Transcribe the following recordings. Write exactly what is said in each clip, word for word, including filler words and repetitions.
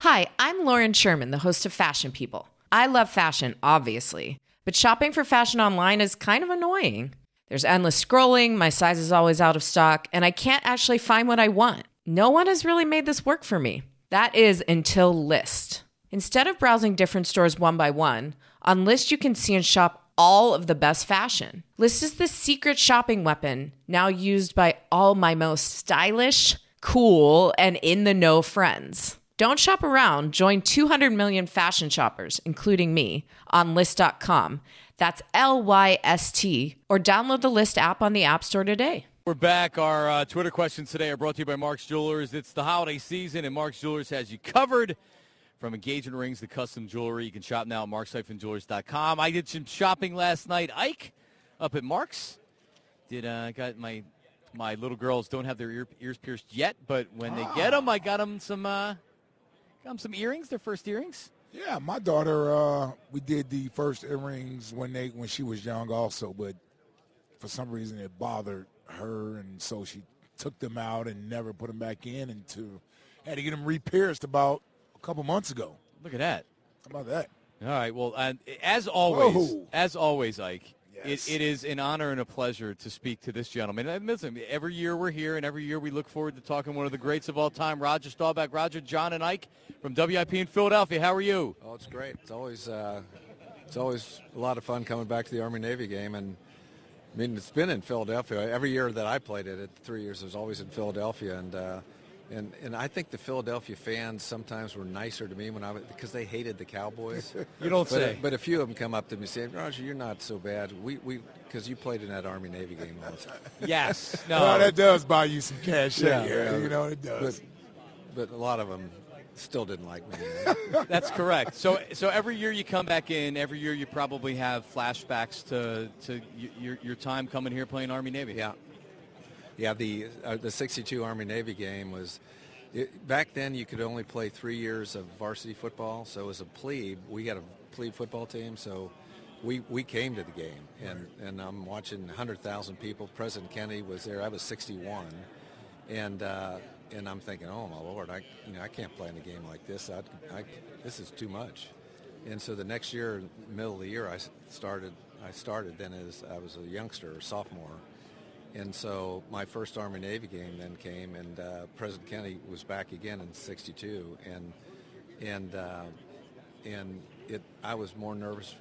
Hi, I'm Lauren Sherman, the host of Fashion People. I love fashion, obviously, but shopping for fashion online is kind of annoying. There's endless scrolling, my size is always out of stock, and I can't actually find what I want. No one has really made this work for me. That is until Lyst. Instead of browsing different stores one by one, on Lyst you can see and shop all of the best fashion. Lyst is the secret shopping weapon, now used by all my most stylish, cool, and in-the-know friends. Don't shop around. Join two hundred million fashion shoppers, including me, on Lyst dot com. That's L Y S T. Or download the Lyst app on the App Store today. We're back. Our uh, Twitter questions today are brought to you by Mark's Jewelers. It's the holiday season, and Mark's Jewelers has you covered. From engagement rings to custom jewelry, you can shop now at marks jewelers dot com. I did some shopping last night, Ike, up at Mark's. Did uh, got my my little girls don't have their ear, ears pierced yet, but when they get them, I got them some uh, got them some earrings. Their first earrings. Yeah, my daughter. Uh, we did the first earrings when they when she was young, also, but for some reason it bothered her, and so she took them out and never put them back in, and to had to get them re-pierced about a couple months ago. Look at that. How about that? All right. Well, uh, as always, Whoa. as always, Ike, Yes. it, it is an honor and a pleasure to speak to this gentleman. And listen, every year we're here, and every year we look forward to talking to one of the greats of all time, Roger Staubach. Roger, John, and Ike from W I P in Philadelphia. How are you? Oh, it's great. It's always uh, it's always a lot of fun coming back to the Army-Navy game. And, I mean, it's been in Philadelphia. Every year that I played it, it three years, it was always in Philadelphia. And uh, and and I think the Philadelphia fans sometimes were nicer to me when I was, because they hated the Cowboys. You don't but, say. But a few of them come up to me and say, Roger, you're not so bad. We we because you played in that Army-Navy game once. Yes. No. Well, that does buy you some cash. Yeah, Yeah, yeah. you know it does. But, but a lot of them still didn't like me. That's correct. So, so every year you come back in. Every year you probably have flashbacks to to y- your your time coming here playing Army Navy. Yeah. Yeah, the uh, the sixty-two Army-Navy game was, it, back then you could only play three years of varsity football. So as a plebe, we got a plebe football team, so we we came to the game. And, and I'm watching one hundred thousand people. President Kennedy was there. I was sixty-one. And uh, and I'm thinking, oh, my Lord, I you know I can't play in a game like this. I, I, this is too much. And so the next year, middle of the year, I started, I started then as I was a youngster, a sophomore. And so my first Army-Navy game then came, and uh, President Kennedy was back again in sixty-two, and and uh, and it. I was more nervous.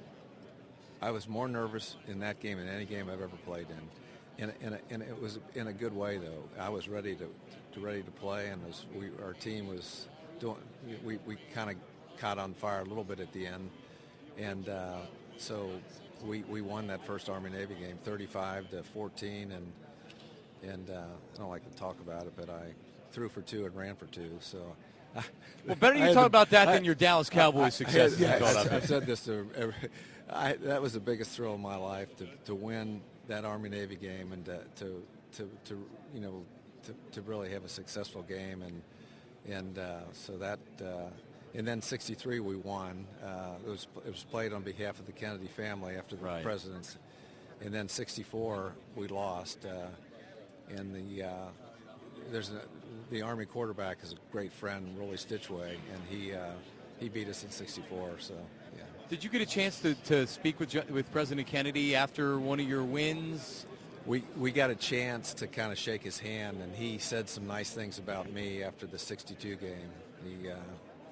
I was more nervous in that game than any game I've ever played in, and and, and it was in a good way though. I was ready to, to ready to play, and was, we our team was doing. We we kind of caught on fire a little bit at the end, and uh, so. We, we won that first Army-Navy game, thirty-five to fourteen, and and uh, I don't like to talk about it, but I threw for two and ran for two. So, well, better you talk about that I, than your Dallas Cowboys success. Yeah, I, I've said this to every, I, that was the biggest thrill of my life to, to win that Army-Navy game and to to, to, to you know to, to really have a successful game, and and uh, so that. Uh, And then sixty-three we won. Uh, it was it was played on behalf of the Kennedy family after the right. presidents. And then sixty-four we lost. Uh, and the uh, there's a, the Army quarterback is a great friend, Rollie Stitchway, and he uh, he beat us in sixty-four. So yeah. Did you get a chance to, to speak with with President Kennedy after one of your wins? We we got a chance to kind of shake his hand, and he said some nice things about me after the sixty-two game. He. Uh,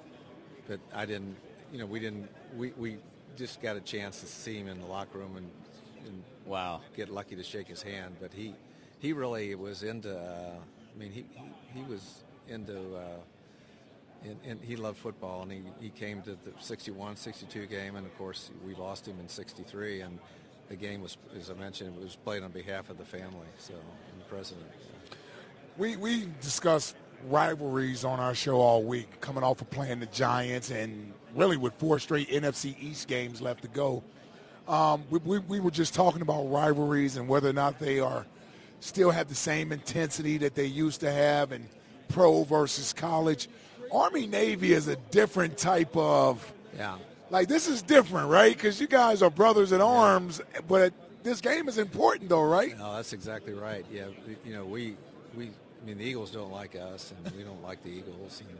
But I didn't, you know, we didn't, we, we just got a chance to see him in the locker room and, and wow, get lucky to shake his hand. But he, he really was into, uh, I mean, he, he, he was into, uh, and, and he loved football, and he, he came to the sixty-one, sixty-two game, and of course we lost him in sixty-three, and the game was, as I mentioned, it was played on behalf of the family, so, and the president. Yeah. We, we discussed rivalries on our show all week, coming off of playing the Giants, and really with four straight N F C East games left to go. Um, we, we, we were just talking about rivalries and whether or not they are still have the same intensity that they used to have in pro versus college. Army-Navy is a different type of yeah. Like, this is different, right? Because you guys are brothers in arms, but this game is important, though, right? No, that's exactly right. Yeah, you know, we we. I mean, the Eagles don't like us, and we don't like the Eagles, and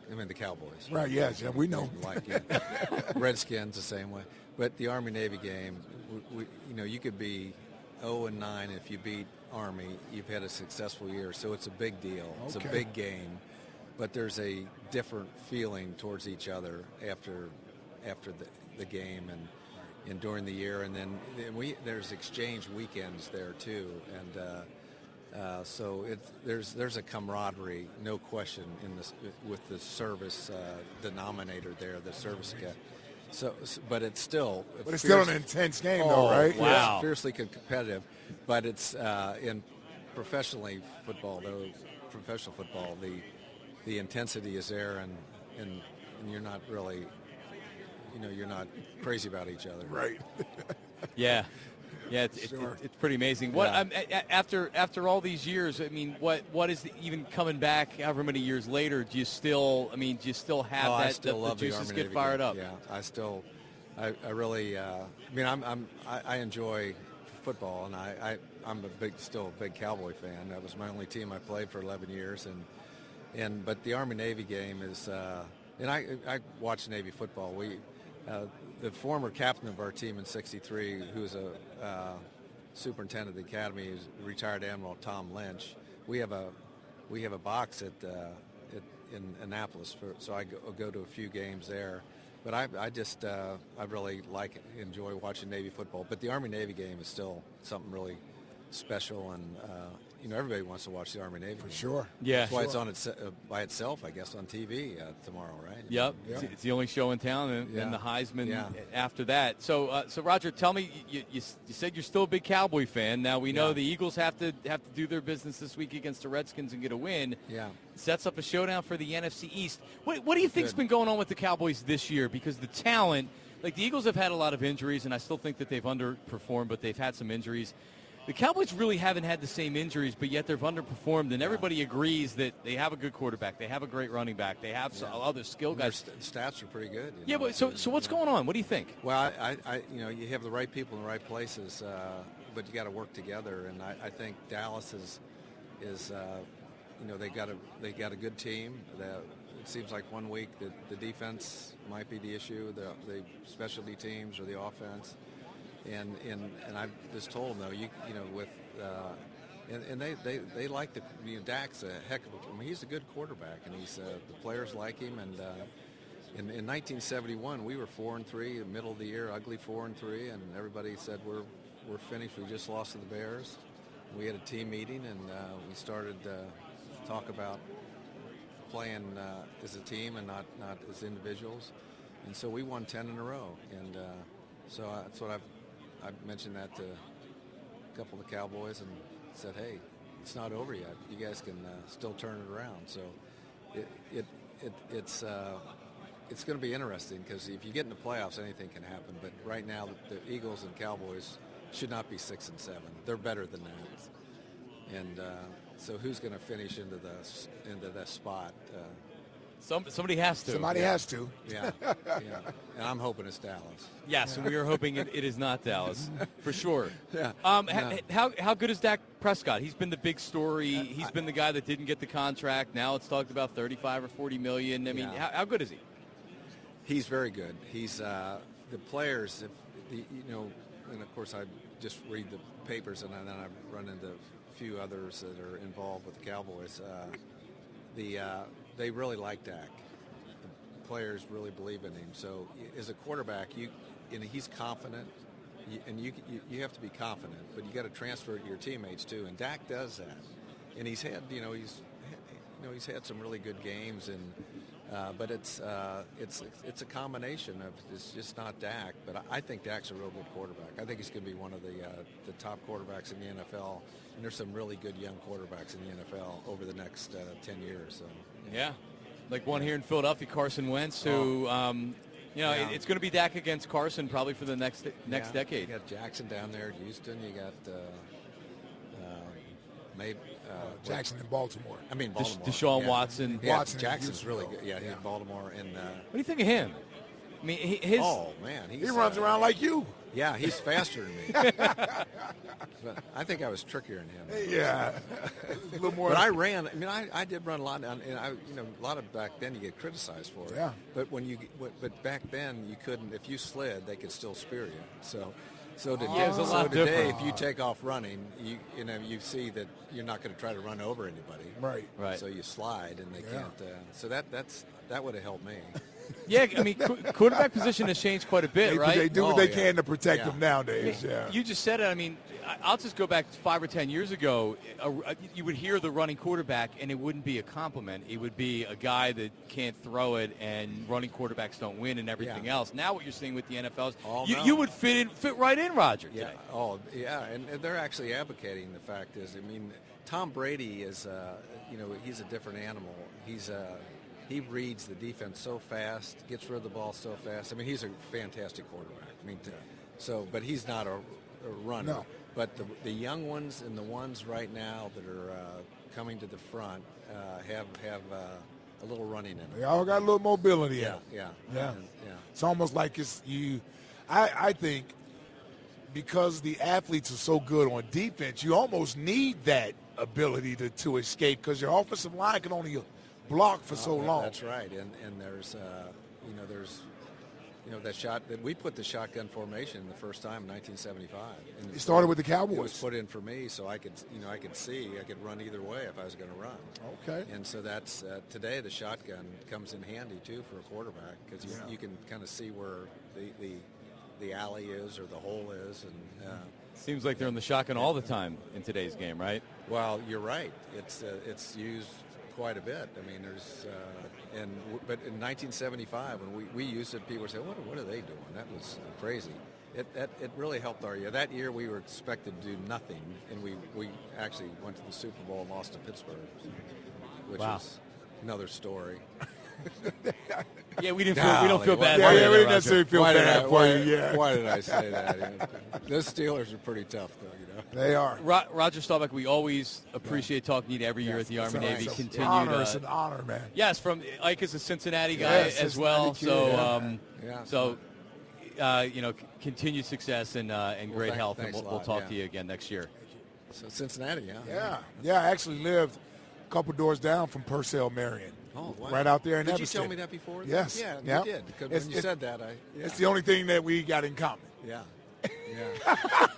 I mean, the Cowboys. Right, yes, yeah, we know. Like, yeah. Redskins the same way. But the Army-Navy game, we, we, you know, you could be oh and nine if you beat Army. You've had a successful year, so it's a big deal. It's Okay. a big game. But there's a different feeling towards each other after after the, the game and and during the year, and then and we there's exchange weekends there too, and uh, uh, so it there's there's a camaraderie, no question, in this with the service uh, denominator there, the service guy. So, but it's still But it's fierce- still an intense game, oh, though, right? wow. Yeah. It's fiercely competitive, but it's uh, in professionally football though professional football the the intensity is there, and and, and you're not really. You know, you're not crazy about each other. Right. Yeah, yeah, it's, Sure. it, it's pretty amazing. What Yeah. um, a- a- after after all these years? I mean, what what is the, even coming back? However many years later, do you still? I mean, do you still have Oh, that? I still the, love the the juices Army get Navy fired game. up. Yeah, I still, I, I really. Uh, I mean, I'm, I'm I, I enjoy football, and I, I I'm a big still a big Cowboy fan. That was my only team I played for eleven years, and and but the Army Navy game is, uh, and I I watch Navy football. We. Uh, the former captain of our team in sixty-three, who was a uh, superintendent of the academy, is retired Admiral Tom Lynch. We have a we have a box at, uh, at in Annapolis, for, so I go, go to a few games there. But I, I just uh, I really like enjoy watching Navy football. But the Army Navy game is still something really special, and uh, you know everybody wants to watch the Army Navy. For sure. Yeah. That's why Sure. it's on its, uh, by itself, I guess, on T V uh, tomorrow, right? Yep, Yeah. It's, it's the only show in town, and, Yeah. and the Heisman Yeah. after that. So, uh, so Roger, tell me, you, you, you said you're still a big Cowboy fan. Now we know Yeah. the Eagles have to have to do their business this week against the Redskins and get a win. Yeah. Sets up a showdown for the N F C East. What, what do you think's Good. been going on with the Cowboys this year? Because the talent, like the Eagles have had a lot of injuries, and I still think that they've underperformed, but they've had some injuries. The Cowboys really haven't had the same injuries, but yet they've underperformed, and everybody agrees that they have a good quarterback, they have a great running back, they have some Yeah. other skill And their guys. st- stats are pretty good. you Yeah, know, but so too, so what's you know. going on? What do you think? Well, I, I, I, you know, you have the right people in the right places, uh, but you got to work together. And I, I think Dallas is, is, uh, you know, they got a they got a good team. They, it seems like one week that the defense might be the issue, the the specialty teams or the offense. And and and I just told them though, you you know, with uh, and, and they, they, they like the you know, Dak's a heck of a. I mean, he's a good quarterback, and he's uh, the players like him. And uh, in, in nineteen seventy-one, we were four and three, the middle of the year, ugly four and three, and everybody said we're we're finished. We just lost to the Bears. We had a team meeting, and uh, we started uh, to talk about playing uh, as a team and not not as individuals. And so we won ten in a row, and uh, so uh, that's what I've I've mentioned that to a couple of the Cowboys and said, hey, it's not over yet. You guys can uh, still turn it around. So it it, it it's uh, it's going to be interesting because if you get in the playoffs, anything can happen. But right now, the, the Eagles and Cowboys should not be six and seven. They're better than that. And uh, so who's going to finish into the into that spot? Uh, Some, somebody has to. Somebody has to. yeah, yeah. And I'm hoping it's Dallas. Yes, and we are hoping it, it is not Dallas, for sure. Yeah. Um, Yeah. ha- how, how good is Dak Prescott? He's been the big story. He's been the guy that didn't get the contract. Now it's talked about thirty-five or forty million. I mean, Yeah. how, how good is he? He's very good. He's uh, the players. If the, you know, and of course I just read the papers, and then I run into a few others that are involved with the Cowboys. Uh, the uh, they really like Dak. The players really believe in him. So as a quarterback, you and he's confident, you, and you, you you have to be confident, but you got to transfer it to your teammates too. And Dak does that. And he's had, you know, he's you know he's had some really good games, and uh, but it's uh, it's it's a combination of it's just not Dak. But I, I think Dak's a real good quarterback. I think he's going to be one of the uh, the top quarterbacks in the N F L. And there's some really good young quarterbacks in the N F L over the next uh, ten years. So. Yeah. Like one here in Philadelphia, Carson Wentz, who, um, you know, Yeah. it, it's going to be Dak against Carson probably for the next next Yeah, decade. You got Jackson down there at Houston. You got uh, uh, maybe uh, Jackson in Baltimore. I mean Desha- Baltimore. Deshaun yeah. Watson. Yeah, Watson in Jackson's Houston, really though. good. Yeah, he's Yeah. in Baltimore, and uh, What do you think of him? I mean, he, his. Oh man, he's, He runs uh, around like you. Yeah, he's faster than me. But I think I was trickier than him. Yeah. A little more. But I ran. I mean, I, I did run a lot, and I, you know, a lot of back then you get criticized for it. Yeah. But when you, but back then you couldn't. If you slid, they could still spear you. So, so today, Yeah, it was a so lot today, different. if you take off running, you, you know, you see that you're not going to try to run over anybody. Right. Right. So you slide, and they Yeah. can't. Uh, so that that's that would have helped me. Yeah, I mean, qu- quarterback position has changed quite a bit, They, right? they do what Oh, they yeah. can to protect Yeah. them nowadays. Yeah. You just said it. I mean, I- I'll just go back five or ten years ago. A, a, you would hear the running quarterback, and it wouldn't be a compliment. It would be a guy that can't throw it, and running quarterbacks don't win, and everything Yeah. else. Now, what you're seeing with the N F L is Oh, you, no. you would fit in, fit right in, Roger. Yeah. Today. Oh, yeah. And, and they're actually advocating the fact is, I mean, Tom Brady is, uh, you know, he's a different animal. He's uh, he reads the defense so fast, gets rid of the ball so fast. I mean, he's a fantastic quarterback. I mean, to, so, but he's not a, a runner. No. But the, the young ones and the ones right now that are uh, coming to the front uh, have have uh, a little running in them. They all got a little mobility in Yeah, them. yeah, Yeah. And- yeah. It's almost like it's you. I, I think because the athletes are so good on defense, you almost need that ability to, to escape because your offensive line can only block for so Oh, that- long. That's right, and and there's uh, you know there's you know that shot that we put the shotgun formation the first time in nineteen seventy-five. And It started with the It was Cowboys. put in for me, so I could you know I could see I could run either way if I was going to run. Okay. And so that's uh, today the shotgun comes in handy too for a quarterback because you, Yeah. you can kind of see where the, the the alley is or the hole is, and uh, Seems like they're in the shotgun all the time in today's game, right? well, you're right. It's uh, it's used quite a bit. I mean, there's uh, and w- but in nineteen seventy-five when we, we used it, people would say, "What what are they doing?" That was uh, crazy. It that, it really helped our year. That year we were expected to do nothing, and we, we actually went to the Super Bowl and lost to Pittsburgh, which Wow. is another story. Yeah, we didn't feel we don't feel Golly, bad. Yeah, for yeah, you, we didn't Roger. necessarily feel why did bad I, for why, you. Yeah. why did I say that? You know, those Steelers are pretty tough, though. You know. They are. Ro- Roger Staubach, we always appreciate talking to you every year at the It's Army all Navy. right. It's Continue an honor. to- It's an honor, man. Yes, from Ike is a Cincinnati guy Yeah, as Cincinnati well. kid, So, yeah. um, Yeah, so uh, you know, c- continued success and uh, and Well, great thank- health, and thanks we'll, a we'll lot, talk yeah. to you again next year. So Cincinnati, yeah. Yeah. Yeah, I actually lived a couple doors down from Purcell Marion. Oh, wow. Right out there in Did Evanston. you tell me that before? Yes. Yeah, Yeah. you did. Because It's- when you it- said that, I. Yeah. It's the only thing that we got in common. Yeah. Yeah.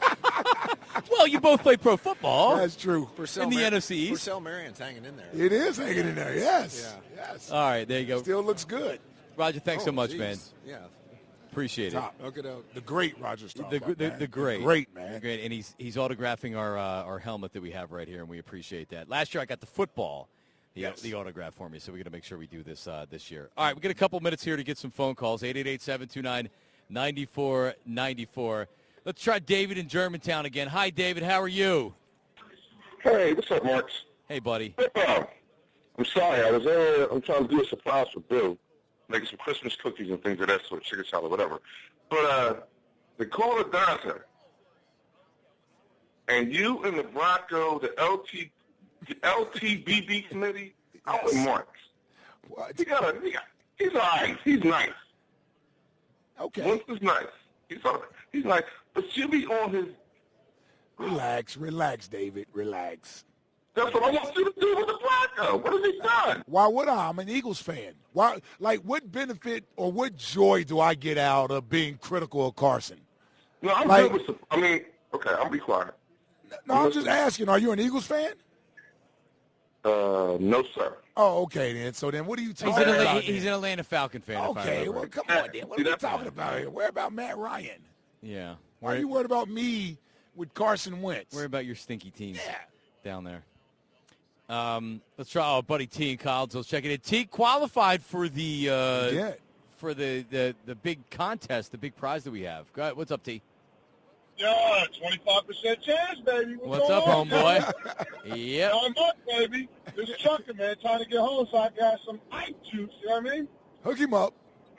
Well, you both play pro football. That's true. Purcell In the Mar- N F C East. Purcell Marion's hanging in there. It is hanging in there. Yes. Yeah. Yes. All right, there you go. Still looks good. Roger, thanks so Oh, much, geez. man. Yeah. Appreciate it. Top. Okay, doke. The great Roger Staubach. The, gr- the, man. the great, great man. The great, and he's he's autographing our uh, our helmet that we have right here, and we appreciate that. Last year I got the football, the, Yes. the autograph for me, so we're gonna make sure we do this uh, this year. All right, we got a couple minutes here to get some phone calls. eight eight eight, seven two nine, nine four nine four. Let's try David in Germantown again. Hi, David. How are you? Hey, what's up, Marks? Hey, buddy. Oh, I'm sorry. I was there. I'm trying to do a surprise for Bill, making some Christmas cookies and things of that sort, chicken salad, whatever. But uh, the call of Dante, and you and the Bronco, the L T, the L T B B committee, I was Marks. What? He got a, he got, he's all right. He's nice. Okay. Winston's nice. He's all right. He's nice. But you be on his, Relax. Relax, David. Relax. that's what I want you to do with the Bronco. What has he done? Why would I? I'm an Eagles fan. Why? Like, what benefit or what joy do I get out of being critical of Carson? No, I'm Like- good with, I mean, okay, I'll be quiet. No, I'm just asking. Are you an Eagles fan? Uh, no, sir. Oh, okay then. So then, what are you He's talking an, about? Atla- then? he's an Atlanta Falcon fan. if I Okay, remember well, right. come on then. What See, are we that's talking fine. about here? Where about Matt Ryan? Yeah. Why are Worry, you worried about me with Carson Wentz? worry about your stinky teams Yeah. down there. Um, let's try. Oh, buddy T in Collinsville. Let's check it in. T qualified for the uh, Yeah. for the, the the big contest, the big prize that we have. Go ahead. What's up, T? Yeah, twenty-five percent chance, baby. What's going up, on? homeboy? Yep. I'm up, baby. This is Chucker, man, trying to get home so I got some Ike juice, you know what I mean? Hook him up.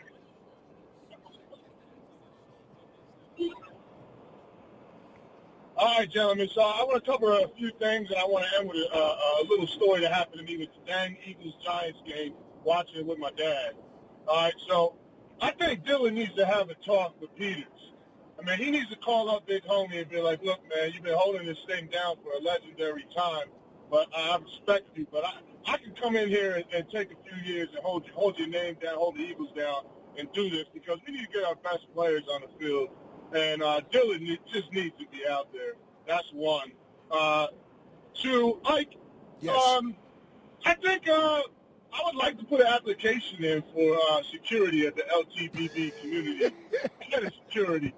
All right, gentlemen, so I want to cover a few things, and I want to end with a, a, a little story that happened to me with the dang Eagles-Giants game, watching it with my dad. All right, so I think Dylan needs to have a talk with Peters. I mean, he needs to call up Big Homie and be like, look, man, you've been holding this thing down for a legendary time, but I respect you. But I, I can come in here and, and take a few years and hold, hold your name down, hold the Eagles down, and do this because we need to get our best players on the field. And uh, Dylan need, just needs to be out there. That's one. Uh, two, Ike, yes. um, I think uh, I would like to put an application in for uh, security at the L G B T community. Get a security.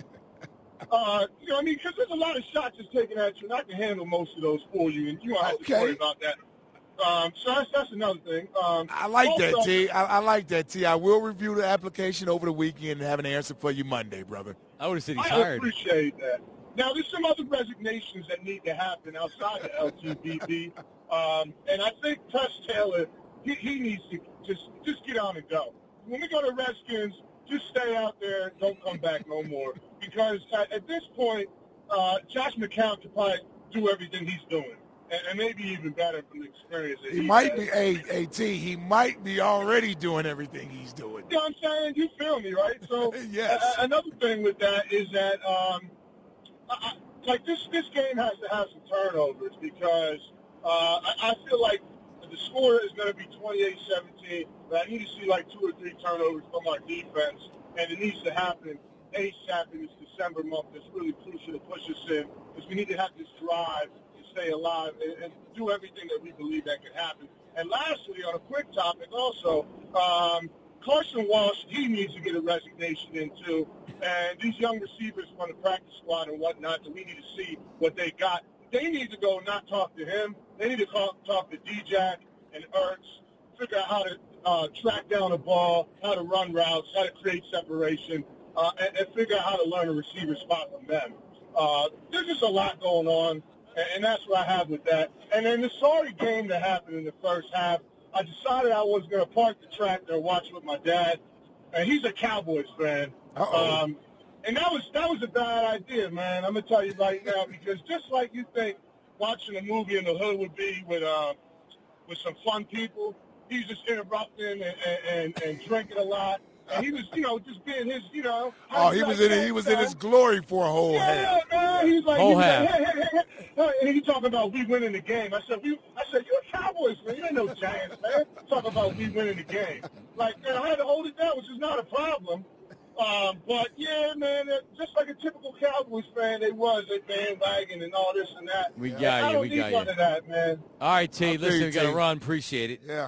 Uh, you know what I mean? Because there's a lot of shots that's taken at you, and I can handle most of those for you, and you don't have Okay. to worry about that. Um, so that's, that's another thing. Um, I like also, that, T. I, I like that, T. I will review the application over the weekend and have an answer for you Monday, brother. I would have said he's I hired. appreciate that. Now, there's some other resignations that need to happen outside the L G B T, um, and I think Tuss Taylor, he, he needs to just just get on and go. When we go to Redskins, just stay out there, don't come back no more, because at, at this point, uh, Josh McCown could probably do everything he's doing, and, and maybe even better from the experience that He he might has. be, hey, hey, T, he might be already doing everything he's doing. You know what I'm saying? You feel me, right? So Yes. uh, another thing with that is that, um, I, I, like this, this game has to have some turnovers because uh, I, I feel like the score is going to be twenty-eight seventeen, but I need to see like two or three turnovers from our defense, and it needs to happen ASAP in this December month. That's really crucial to push us in because we need to have this drive and stay alive and, and do everything that we believe that can happen. And lastly, on a quick topic also, um, Carson Walsh, he needs to get a resignation in too. And these young receivers from the practice squad and whatnot, that we need to see what they got. They need to go not talk to him. They need to talk, talk to D-Jack and Ertz, figure out how to uh, track down a ball, how to run routes, how to create separation, uh, and, and figure out how to learn a receiver spot from them. Uh, there's just a lot going on, and, and that's what I have with that. And then the sorry game that happened in the first half, I decided I was going to park the tractor and watch with my dad, and he's a Cowboys fan. Uh-oh. Um, and that was that was a bad idea, man. I'm going to tell you right now, because just like you think watching a movie in the hood would be with uh, with some fun people, he's just interrupting and, and, and, and drinking a lot. And he was, you know, just being his, you know. Oh, he was in it. He was in his glory for a whole Yeah, half. man. He's like, Whole he was half. like, hey, hey, hey, hey. And he talking about we winning the game. I said, we. I said, you're a Cowboys fan. You ain't no Giants fan. Talk about we winning the game. Like, man, I had to hold it down, which is not a problem. Um, but yeah, man, just like a typical Cowboys fan, they was a bandwagon and all this and that. We I got you. don't We need got none you. of that, man. All right, T. I feel Listen, you, we got to T. run. Appreciate it. Yeah.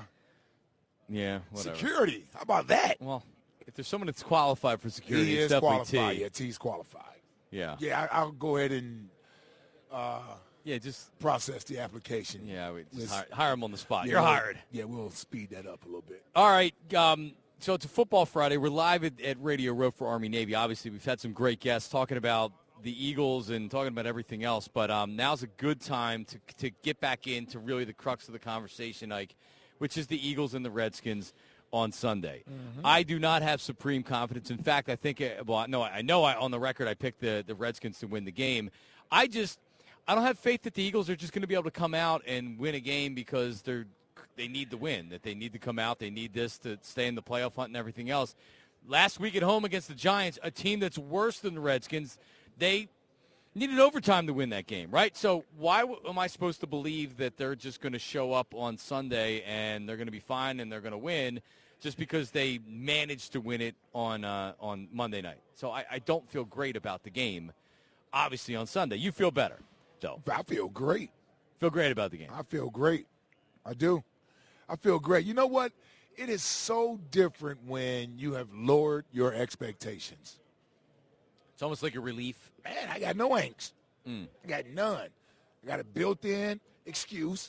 Yeah, whatever. Security. How about that? Well, if there's someone that's qualified for security, He it's is definitely qualified. T. Yeah, T's qualified. Yeah. Yeah, I, I'll go ahead and uh, Yeah, just process the application. yeah, we just Let's- hire, hire him on the spot. Yeah, You're we'll- hired. Yeah, we'll speed that up a little bit. All right. Um, so it's a football Friday. We're live at, at Radio Row for Army Navy. Obviously, we've had some great guests talking about the Eagles and talking about everything else. But um, now's a good time to to get back into really the crux of the conversation, Ike, which is the Eagles and the Redskins on Sunday. Mm-hmm. I do not have supreme confidence. In fact, I think uh, well, no, I know I, on the record I picked the the Redskins to win the game. I just I don't have faith that the Eagles are just going to be able to come out and win a game because they're they need the win, that they need to come out, they need this to stay in the playoff hunt and everything else. Last week at home against the Giants, a team that's worse than the Redskins, they needed overtime to win that game, right? So why w- am I supposed to believe that they're just going to show up on Sunday and they're going to be fine and they're going to win just because they managed to win it on uh, on Monday night? So I, I don't feel great about the game, obviously, on Sunday. You feel better, though. I feel great. Feel great about the game. I feel great. I do. I feel great. You know what? It is so different when you have lowered your expectations. It's almost like a relief. Man, I got no angst. Mm. I got none. I got a built-in excuse.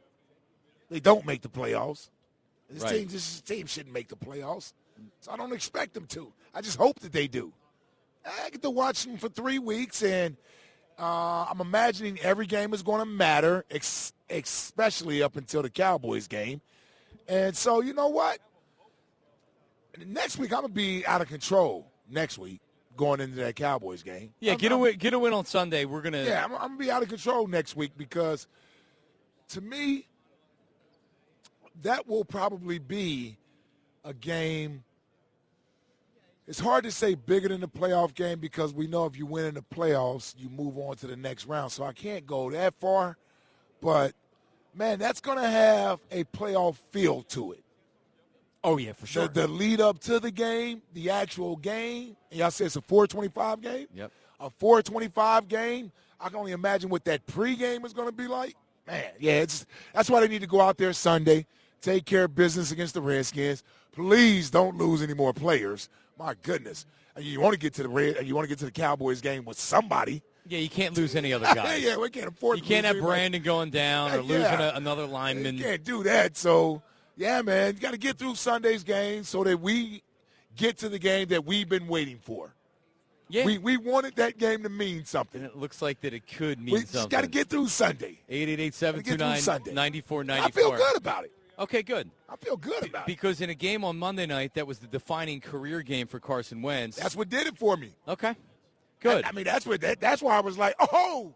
They don't make the playoffs. This Right. team, this team shouldn't make the playoffs, so I don't expect them to. I just hope that they do. I get to watch them for three weeks, and uh, I'm imagining every game is going to matter, ex- especially up until the Cowboys game. And so, you know what? Next week, I'm going to be out of control next week going into that Cowboys game. Yeah, I'm- get a I'm- win, get a win on Sunday. We're gonna. Yeah, I'm, I'm going to be out of control next week because, to me, that will probably be a game It's hard to say bigger than the playoff game because we know if you win in the playoffs, you move on to the next round. So I can't go that far. But, man, that's going to have a playoff feel to it. Oh, yeah, for sure. The, the lead up to the game, the actual game, and y'all say it's a four twenty-five game? Yep. A four twenty-five game, I can only imagine what that pregame is going to be like. Man, yeah, it's that's why they need to go out there Sunday, take care of business against the Redskins. Please don't lose any more players. My goodness. And you want to get to the Red, you want to get to the Cowboys game with somebody. Yeah, you can't lose any other guys. yeah, we can't afford You to can't lose have anybody. Brandon going down or Yeah. losing a, another lineman. You can't do that. So, yeah, man, you got to get through Sunday's game so that we get to the game that we've been waiting for. Yeah. We we wanted that game to mean something. And it looks like that it could mean We something. just got to get through Sunday. eight eight eight, seven two nine, nine four nine four. I feel good about it. Okay, good. I feel good about it. Because in a game on Monday night, that was the defining career game for Carson Wentz. That's what did it for me. Okay, good. I, I mean, that's what that, that's why I was like, oh,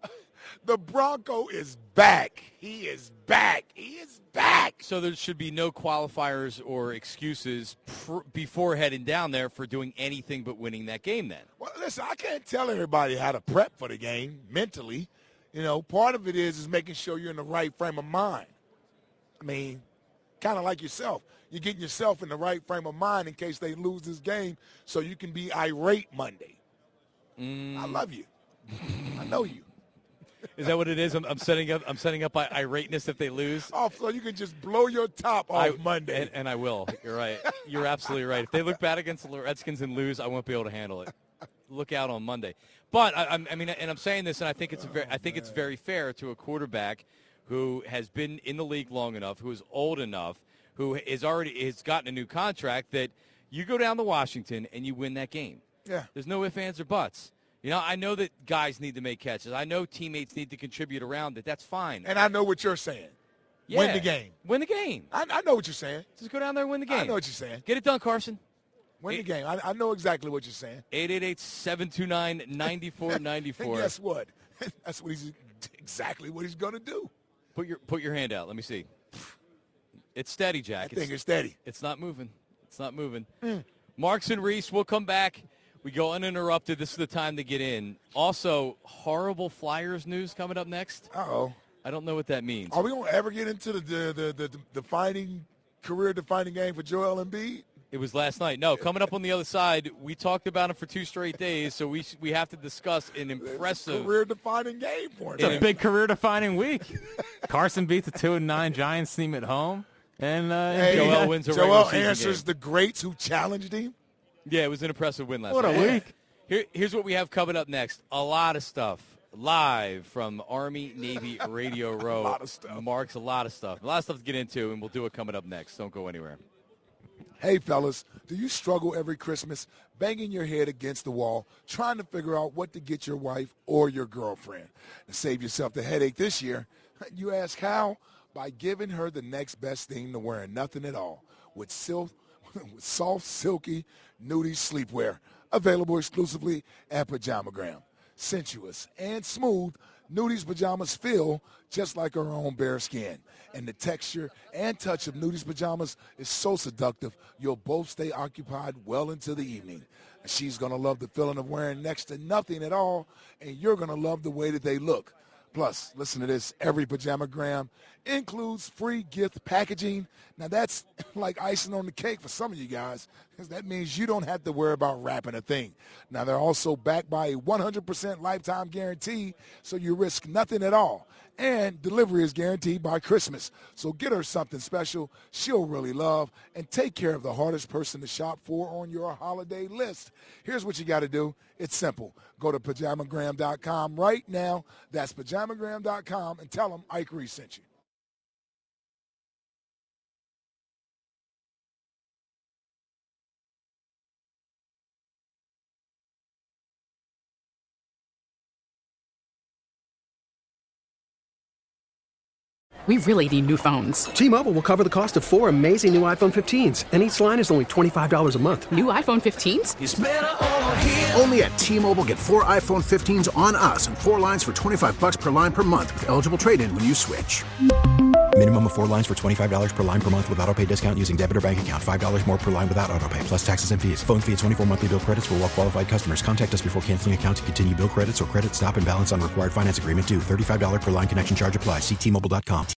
the Bronco is back. He is back. He is back. So there should be no qualifiers or excuses pr- before heading down there for doing anything but winning that game then. Well, listen, I can't tell everybody how to prep for the game mentally. You know, part of it is is making sure you're in the right frame of mind. I mean, kind of like yourself. You're getting yourself in the right frame of mind in case they lose this game so you can be irate Monday. Mm. I love you. I know you. Is that what it is? I'm, I'm setting up. I'm setting up my irateness if they lose. Oh, so you can just blow your top off I, Monday. and, and I will. You're right. You're absolutely right. If they look bad against the Redskins and lose, I won't be able to handle it. Look out on Monday. But I, I mean, and I'm saying this, and I think it's very, I think it's very fair to a quarterback who has been in the league long enough, who is old enough, who is already has gotten a new contract, that you go down to Washington and you win that game. Yeah. There's no ifs, ands, or buts. You know, I know that guys need to make catches. I know teammates need to contribute around it. That's fine. And I know what you're saying. Yeah. Win the game. Win the game. I, I know what you're saying. Just go down there and win the game. I know what you're saying. Get it done, Carson. Win Eight- the game. I, I know exactly what you're saying. eight eight eight, seven two nine, nine four nine And four. guess what? That's what he's exactly what he's going to do. Put your put your hand out. Let me see. It's steady, Jack. I think it's steady. It's not moving. It's not moving. Mm. Marks and Reese, we'll come back. We go uninterrupted. This is the time to get in. Also, horrible Flyers news coming up next. Uh-oh. I don't know what that means. Are we going to ever get into the the, the, the, the defining, career-defining game for Joel Embiid? It was last night. No, coming up on the other side, we talked about him for two straight days, so we we have to discuss an impressive career-defining game for him. It's a big career-defining week. Carson beats a two and nine Giants team at home, and uh, Hey, Joel wins a regular Joel season answers game. the greats who challenged him. Yeah, it was an impressive win last What a night. week. Here, here's what we have coming up next. A lot of stuff. Live from Army Navy Radio Row. A lot of stuff. Marks, a lot of stuff. A lot of stuff to get into, and we'll do it coming up next. Don't go anywhere. Hey, fellas, do you struggle every Christmas banging your head against the wall, trying to figure out what to get your wife or your girlfriend? To save yourself the headache this year, you ask how? By giving her the next best thing to wearing nothing at all with, silk, with soft, silky, nudie sleepwear, available exclusively at Pajamagram. Sensuous and smooth, Nudie's pajamas feel just like her own bare skin. And the texture and touch of Nudie's pajamas is so seductive, you'll both stay occupied well into the evening. She's going to love the feeling of wearing next to nothing at all, and you're going to love the way that they look. Plus, listen to this, every Pajamagram includes free gift packaging. Now, that's like icing on the cake for some of you guys, because that means you don't have to worry about wrapping a thing. Now, they're also backed by a one hundred percent lifetime guarantee, so you risk nothing at all. And delivery is guaranteed by Christmas. So get her something special she'll really love, and take care of the hardest person to shop for on your holiday list. Here's what you got to do. It's simple. Go to pajamagram dot com right now. That's pajamagram dot com, and tell them Ike Reese sent you. We really need new phones. T-Mobile will cover the cost of four amazing new iPhone fifteens, and each line is only twenty-five dollars a month. New iPhone fifteens? It's better over here. Only at T-Mobile, get four iPhone fifteens on us and four lines for twenty-five bucks per line per month with eligible trade-in when you switch. Minimum of four lines for twenty-five dollars per line per month with autopay discount using debit or bank account. five dollars more per line without autopay, plus taxes and fees. Phone fee at twenty-four monthly bill credits for well qualified customers. Contact us before canceling account to continue bill credits or credit stop and balance on required finance agreement due. thirty-five dollars per line connection charge applies. See T Mobile dot com.